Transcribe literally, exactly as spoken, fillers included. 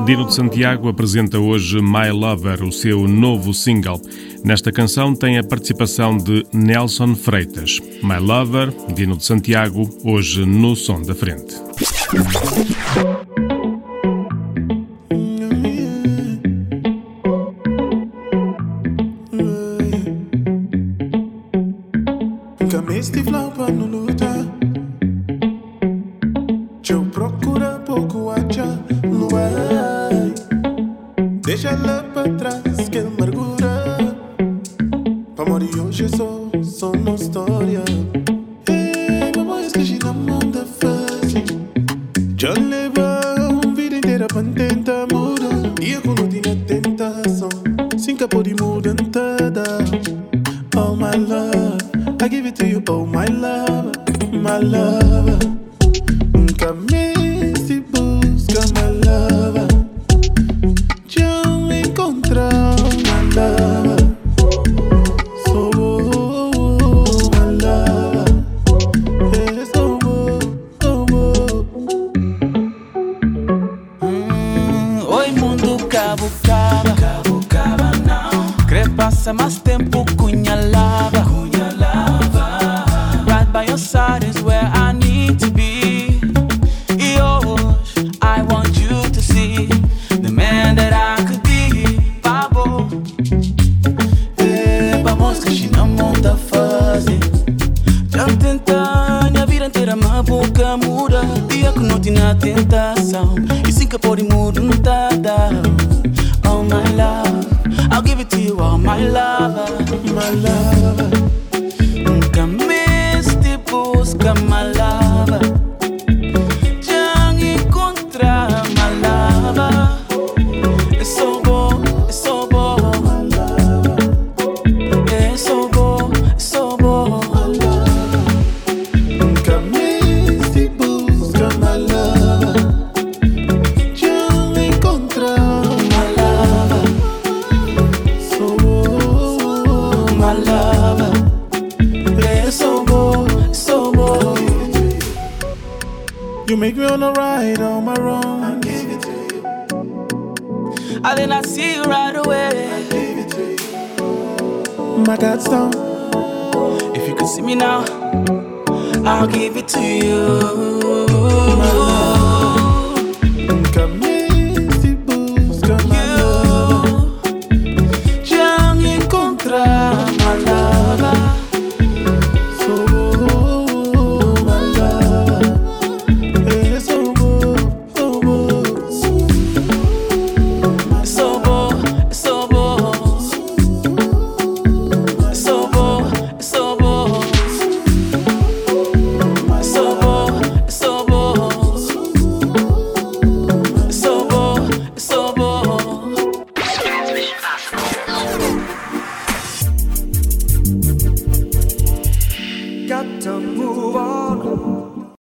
Dino de Santiago apresenta hoje My Lover, o seu novo single. Nesta canção tem a participação de Nelson Freitas. My Lover, Dino de Santiago, hoje no Som da Frente. Este flaupa no luta, eu procura pouco acha luai. Deixa ela pra trás que amargura. Pra morrer hoje só, só uma história. Ei, vamos esquecer na mão da fase. Já leva uma vida inteira pra tentar mudar. E eu não tinha tentação, sem que pode mudar nada. Oh my love, I give it to you, oh my love, my love. Nunca me se busca, my love. Já me encontrou, my love. So, my love. É so bom, so bom. hum, Oi mundo, cabo, caba. Cabo, caba, não. Crê passa mais tempo, cunha lava. By your side is where I need to be. Yours, I want you to see the man that I could be. Babo, eh, vamos que she não monta fazer. Já tenta minha vida inteira, mas pouca muda. Dia que não tinha tentação e sim que pode mudar nada. Oh my love, I'll give it to you, oh my love, my love. Nunca me busca my lava, já encontrar my lava. É só bom, é só bom, é só bom, é só bom. Nunca me se busca my lava, já encontrar my lava. So my lava, é só bom. You make me wanna ride on my own. I give it to you. I did not see you right away. I give it to you. My God's down. If you could see me now, I'll give it to you.